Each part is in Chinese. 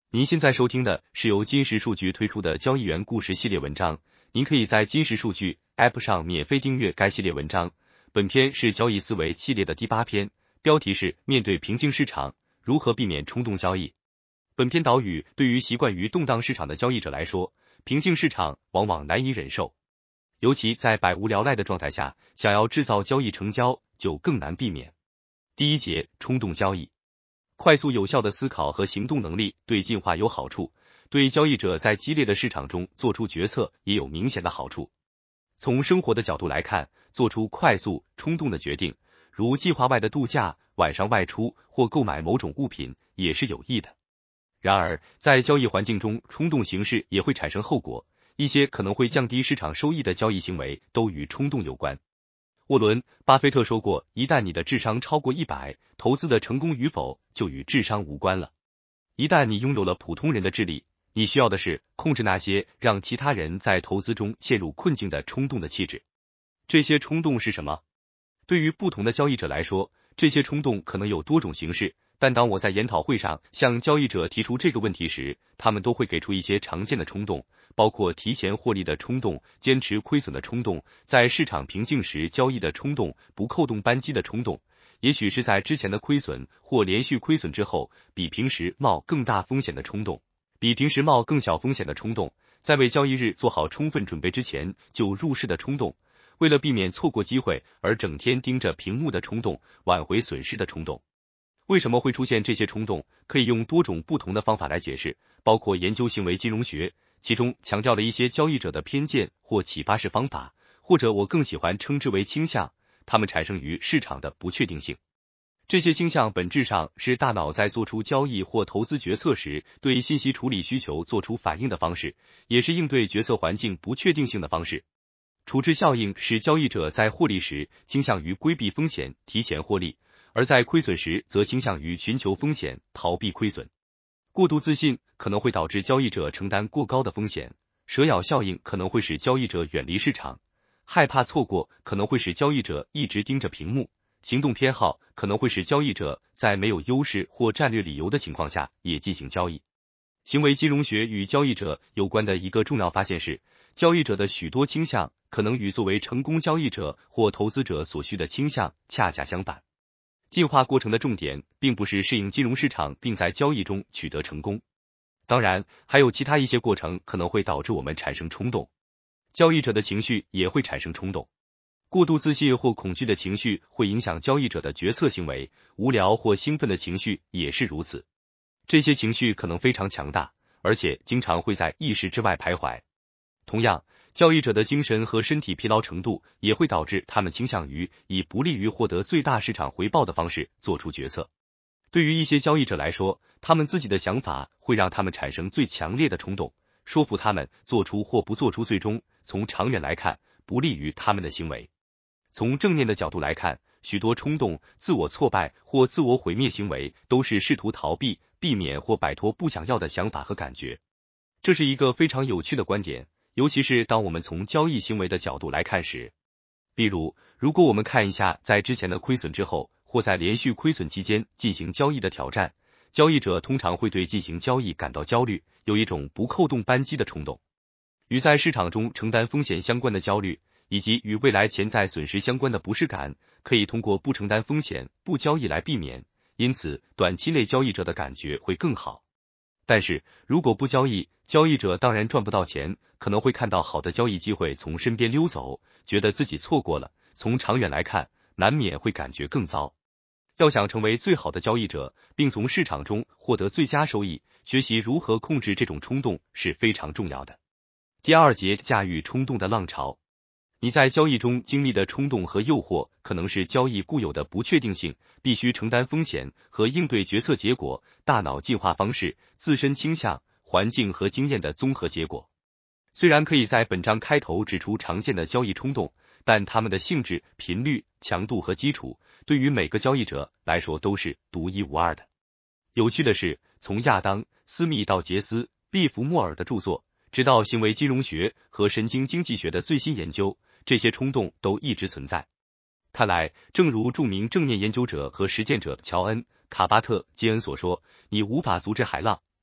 您现在收听的是由金石数据推出的交易员故事系列文章，您可以在金石数据 App 上免费订阅该系列文章。本篇是交易思维系列的第8篇，标题是面对平静市场，如何避免冲动交易。本篇导语对于习惯于动荡市场的交易者来说，平静市场往往难以忍受，尤其在百无聊赖的状态下，想要制造交易成交就更难避免。第一节，冲动交易。快速有效的思考和行动能力对进化有好处，对交易者在激烈的市场中做出决策也有明显的好处。从生活的角度来看，做出快速冲动的决定，如计划外的度假、晚上外出或购买某种物品也是有益的。然而，在交易环境中，冲动行事也会产生后果，一些可能会降低市场收益的交易行为都与冲动有关。沃伦·巴菲特说过，一旦你的智商超过100，投资的成功与否就与智商无关了。一旦你拥有了普通人的智力，你需要的是控制那些让其他人在投资中陷入困境的冲动的气质。这些冲动是什么？对于不同的交易者来说，这些冲动可能有多种形式，但当我在研讨会上向交易者提出这个问题时，他们都会给出一些常见的冲动，包括提前获利的冲动、坚持亏损的冲动、在市场平静时交易的冲动、不扣动扳机的冲动，也许是在之前的亏损或连续亏损之后，比平时冒更大风险的冲动，比平时冒更小风险的冲动，在为交易日做好充分准备之前就入市的冲动，为了避免错过机会而整天盯着屏幕的冲动，挽回损失的冲动。为什么会出现这些冲动？可以用多种不同的方法来解释，包括研究行为金融学，其中强调了一些交易者的偏见或启发式方法，或者我更喜欢称之为倾向，它们产生于市场的不确定性。这些倾向本质上是大脑在做出交易或投资决策时对信息处理需求做出反应的方式，也是应对决策环境不确定性的方式。处置效应是交易者在获利时倾向于规避风险，提前获利，而在亏损时则倾向于寻求风险，逃避亏损。过度自信可能会导致交易者承担过高的风险，蛇咬效应可能会使交易者远离市场，害怕错过可能会使交易者一直盯着屏幕，行动偏好可能会使交易者在没有优势或战略理由的情况下也进行交易。行为金融学与交易者有关的一个重要发现是，交易者的许多倾向可能与作为成功交易者或投资者所需的倾向恰恰相反。进化过程的重点并不是适应金融市场并在交易中取得成功，当然还有其他一些过程可能会导致我们产生冲动。交易者的情绪也会产生冲动，过度自信或恐惧的情绪会影响交易者的决策行为，无聊或兴奋的情绪也是如此。这些情绪可能非常强大，而且经常会在意识之外徘徊。同样，交易者的精神和身体疲劳程度也会导致他们倾向于以不利于获得最大市场回报的方式做出决策。对于一些交易者来说，他们自己的想法会让他们产生最强烈的冲动，说服他们做出或不做出最终从长远来看不利于他们的行为。从正面的角度来看，许多冲动、自我挫败或自我毁灭行为都是试图逃避、避免或摆脱不想要的想法和感觉。这是一个非常有趣的观点，尤其是当我们从交易行为的角度来看时。例如，如果我们看一下在之前的亏损之后，或在连续亏损期间进行交易的挑战，交易者通常会对进行交易感到焦虑，有一种不扣动扳机的冲动。与在市场中承担风险相关的焦虑，以及与未来潜在损失相关的不适感，可以通过不承担风险、不交易来避免，因此短期内交易者的感觉会更好。但是如果不交易，交易者当然赚不到钱，可能会看到好的交易机会从身边溜走，觉得自己错过了，从长远来看，难免会感觉更糟。要想成为最好的交易者，并从市场中获得最佳收益，学习如何控制这种冲动是非常重要的。第2节，驾驭冲动的浪潮。你在交易中经历的冲动和诱惑，可能是交易固有的不确定性、必须承担风险和应对决策结果、大脑进化方式、自身倾向、环境和经验的综合结果。虽然可以在本章开头指出常见的交易冲动，但它们的性质、频率、强度和基础，对于每个交易者来说都是独一无二的。有趣的是，从亚当·斯密到杰斯·利弗莫尔的著作，直到行为金融学和神经经济学的最新研究，这些冲动都一直存在。看来，正如著名正念研究者和实践者乔恩·卡巴特基恩所说，你无法阻止海浪，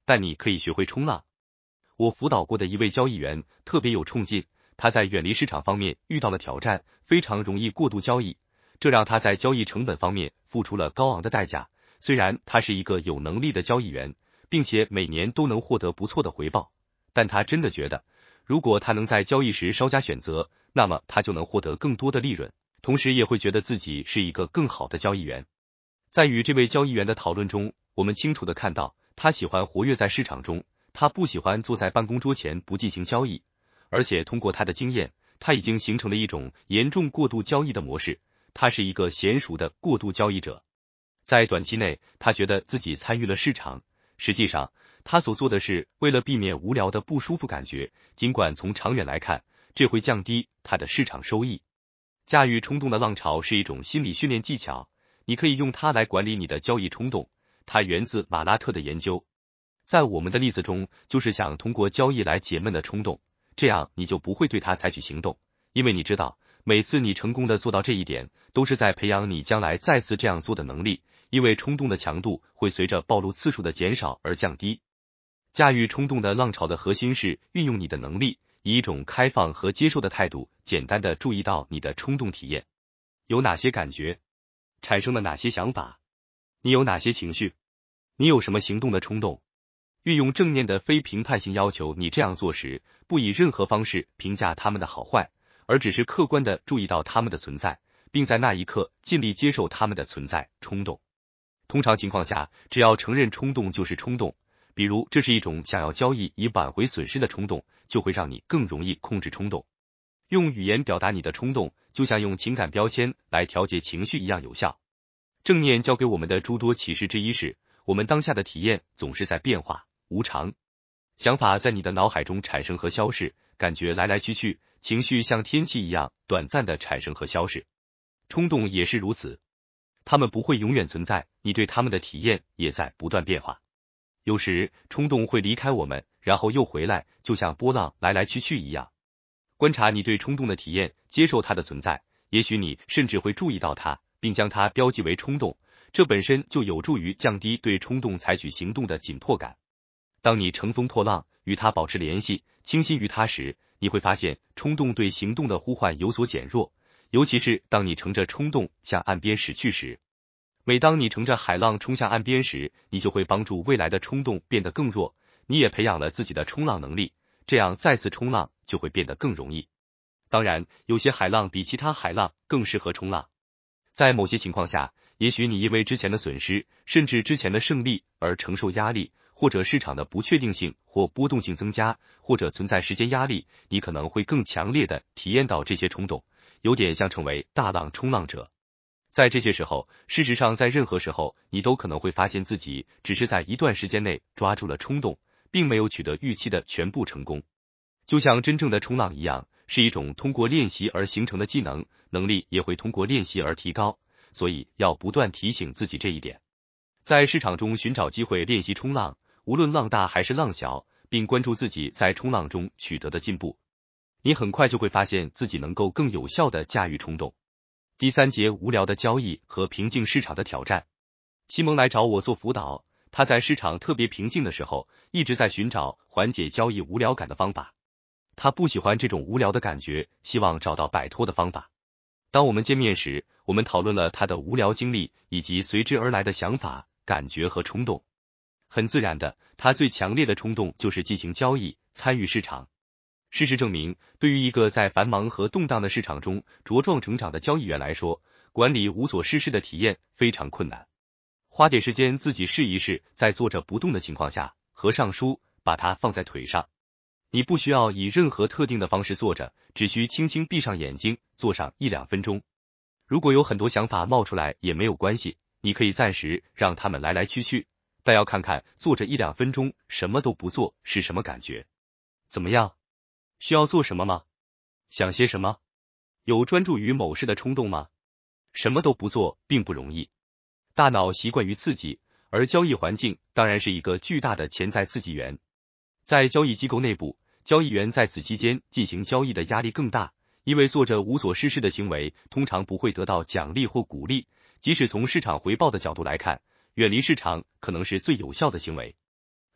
但你可以学会冲浪。我辅导过的一位交易员特别有冲劲，他在远离市场方面遇到了挑战，非常容易过度交易，这让他在交易成本方面付出了高昂的代价。虽然他是一个有能力的交易员，并且每年都能获得不错的回报，但他真的觉得，如果他能在交易时稍加选择，那么他就能获得更多的利润，同时也会觉得自己是一个更好的交易员。在与这位交易员的讨论中，我们清楚地看到，他喜欢活跃在市场中，他不喜欢坐在办公桌前不进行交易，而且通过他的经验，他已经形成了一种严重过度交易的模式，他是一个娴熟的过度交易者。在短期内，他觉得自己参与了市场，实际上，他所做的是为了避免无聊的不舒服感觉，尽管从长远来看，这会降低他的市场收益。驾驭冲动的浪潮是一种心理训练技巧，你可以用它来管理你的交易冲动，它源自马拉特的研究。在我们的例子中，就是想通过交易来解闷的冲动，这样你就不会对它采取行动，因为你知道，每次你成功的做到这一点，都是在培养你将来再次这样做的能力，因为冲动的强度会随着暴露次数的减少而降低。驾驭冲动的浪潮的核心是运用你的能力，以一种开放和接受的态度，简单的注意到你的冲动体验，有哪些感觉，产生了哪些想法，你有哪些情绪，你有什么行动的冲动。运用正念的非评判性要求你这样做时，不以任何方式评价他们的好坏，而只是客观的注意到他们的存在，并在那一刻尽力接受他们的存在。冲动通常情况下，只要承认冲动就是冲动，比如这是一种想要交易以挽回损失的冲动，就会让你更容易控制冲动。用语言表达你的冲动，就像用情感标签来调节情绪一样有效。正念教给我们的诸多启示之一是，我们当下的体验总是在变化无常，想法在你的脑海中产生和消逝，感觉来来去去，情绪像天气一样短暂的产生和消逝。冲动也是如此，它们不会永远存在，你对它们的体验也在不断变化。有时冲动会离开我们，然后又回来，就像波浪来来去去一样。观察你对冲动的体验，接受它的存在，也许你甚至会注意到它，并将它标记为冲动，这本身就有助于降低对冲动采取行动的紧迫感。当你乘风破浪，与它保持联系，倾心于它时，你会发现冲动对行动的呼唤有所减弱，尤其是当你乘着冲动向岸边驶去时。每当你乘着海浪冲向岸边时，你就会帮助未来的冲动变得更弱，你也培养了自己的冲浪能力，这样再次冲浪就会变得更容易。当然，有些海浪比其他海浪更适合冲浪。在某些情况下，也许你因为之前的损失，甚至之前的胜利而承受压力，或者市场的不确定性或波动性增加，或者存在时间压力，你可能会更强烈的体验到这些冲动，有点像成为大浪冲浪者。在这些时候，事实上在任何时候，你都可能会发现自己只是在一段时间内抓住了冲动，并没有取得预期的全部成功。就像真正的冲浪一样，是一种通过练习而形成的技能，能力也会通过练习而提高，所以要不断提醒自己这一点。在市场中寻找机会练习冲浪，无论浪大还是浪小，并关注自己在冲浪中取得的进步，你很快就会发现自己能够更有效地驾驭冲动。第3节，无聊的交易和平静市场的挑战。西蒙来找我做辅导，他在市场特别平静的时候，一直在寻找缓解交易无聊感的方法。他不喜欢这种无聊的感觉，希望找到摆脱的方法。当我们见面时，我们讨论了他的无聊经历以及随之而来的想法、感觉和冲动。很自然的，他最强烈的冲动就是进行交易，参与市场。事实证明，对于一个在繁忙和动荡的市场中茁壮成长的交易员来说，管理无所事事的体验非常困难。花点时间自己试一试，在坐着不动的情况下，合上书，把它放在腿上。你不需要以任何特定的方式坐着，只需轻轻闭上眼睛，坐上1-2分钟。如果有很多想法冒出来也没有关系，你可以暂时让它们来来去去，但要看看坐着1-2分钟什么都不做是什么感觉。怎么样？需要做什么吗？想些什么？有专注于某事的冲动吗？什么都不做并不容易。大脑习惯于刺激，而交易环境当然是一个巨大的潜在刺激源。在交易机构内部，交易员在此期间进行交易的压力更大，因为做着无所事事的行为通常不会得到奖励或鼓励，即使从市场回报的角度来看，远离市场可能是最有效的行为。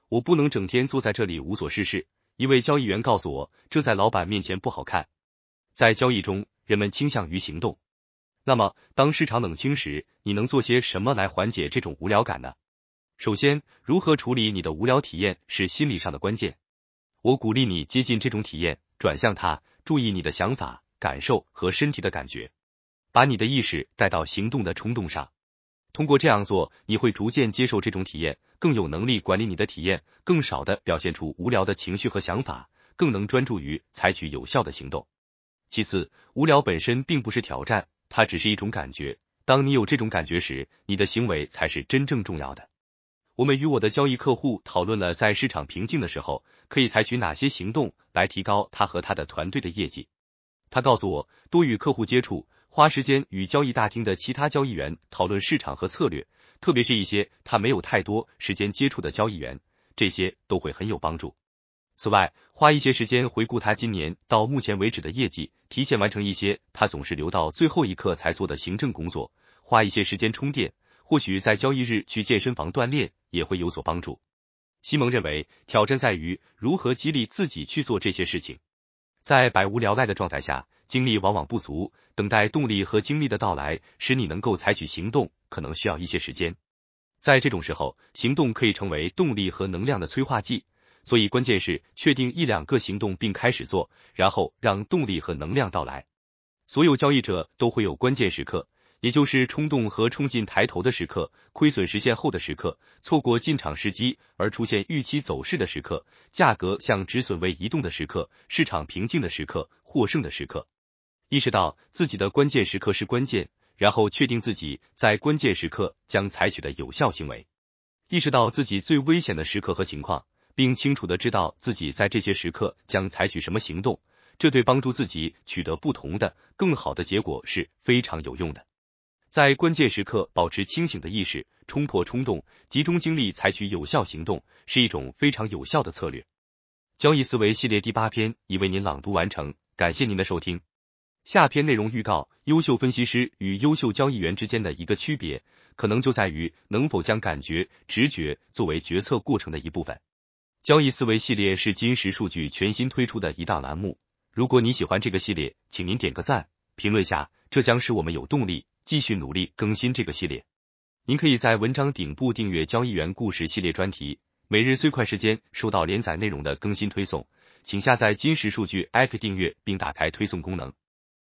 我不能整天坐在这里无所事事。一位交易员告诉我，这在老板面前不好看。在交易中，人们倾向于行动。那么，当市场冷清时，你能做些什么来缓解这种无聊感呢？首先，如何处理你的无聊体验是心理上的关键。我鼓励你接近这种体验，转向它，注意你的想法、感受和身体的感觉，把你的意识带到行动的冲动上。通过这样做，你会逐渐接受这种体验，更有能力管理你的体验，更少的表现出无聊的情绪和想法，更能专注于采取有效的行动。其次，无聊本身并不是挑战，它只是一种感觉。当你有这种感觉时，你的行为才是真正重要的。我们与我的交易客户讨论了在市场平静的时候，可以采取哪些行动来提高他和他的团队的业绩。他告诉我，多与客户接触，花时间与交易大厅的其他交易员讨论市场和策略，特别是一些他没有太多时间接触的交易员，这些都会很有帮助。此外，花一些时间回顾他今年到目前为止的业绩，提前完成一些他总是留到最后一刻才做的行政工作，花一些时间充电，或许在交易日去健身房锻炼也会有所帮助。西蒙认为，挑战在于如何激励自己去做这些事情。在百无聊赖的状态下，精力往往不足，等待动力和精力的到来，使你能够采取行动，可能需要一些时间。在这种时候，行动可以成为动力和能量的催化剂，所以关键是确定一两个行动并开始做，然后让动力和能量到来。所有交易者都会有关键时刻，也就是冲动和冲劲抬头的时刻，亏损实现后的时刻，错过进场时机而出现预期走势的时刻，价格向止损位移动的时刻，市场平静的时刻，获胜的时刻。意识到自己的关键时刻是关键，然后确定自己在关键时刻将采取的有效行为。意识到自己最危险的时刻和情况，并清楚地知道自己在这些时刻将采取什么行动，这对帮助自己取得不同的、更好的结果是非常有用的。在关键时刻保持清醒的意识，冲破冲动，集中精力采取有效行动，是一种非常有效的策略。交易思维系列第8篇已为您朗读完成，感谢您的收听。下篇内容预告：优秀分析师与优秀交易员之间的一个区别，可能就在于能否将感觉、直觉作为决策过程的一部分。交易思维系列是金石数据全新推出的一档栏目，如果你喜欢这个系列，请您点个赞，评论下，这将使我们有动力继续努力更新这个系列。您可以在文章顶部订阅交易员故事系列专题，每日最快时间收到连载内容的更新推送，请下载金石数据 App 订阅并打开推送功能。